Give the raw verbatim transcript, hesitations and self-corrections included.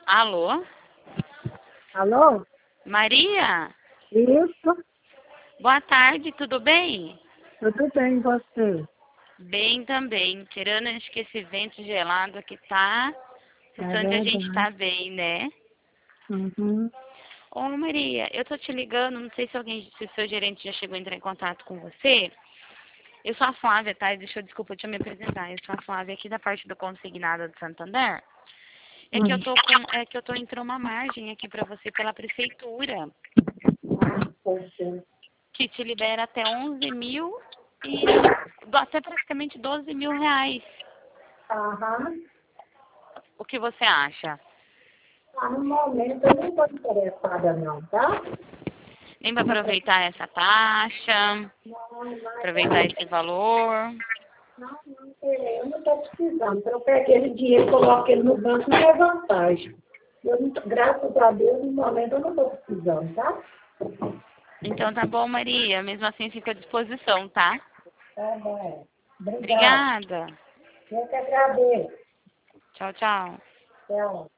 Alô? Alô? Maria? Isso? Boa tarde, tudo bem? Tudo bem, e você? Bem também. Tirando acho que esse vento gelado que tá, É restante a gente tá verdade. bem, né? Uhum. Ô Maria, eu tô te ligando, não sei se alguém, se o seu gerente já chegou a entrar em contato com você. Eu sou a Flávia, tá? Deixa eu, desculpa, deixa eu me apresentar. Eu sou a Flávia aqui da parte do Consignado do Santander. É que eu Hum. tô com, é que eu tô entrando uma margem aqui pra você pela prefeitura, Poxa. que te libera até onze mil e até praticamente doze mil reais. Aham. O que você acha? Ah, no momento eu não estou interessada não, tá? Nem para aproveitar essa taxa, Não, mas aproveitar esse valor. não, não, eu não estou precisando. Eu peguei esse dinheiro e coloquei ele no banco, não é vantagem. Eu não, graças a Deus, no momento eu não estou precisando, tá? Então tá bom, Maria. Mesmo assim fica à disposição, tá? Tá bom. Obrigada. Obrigada. Eu que agradeço. Tchau, tchau. Tchau.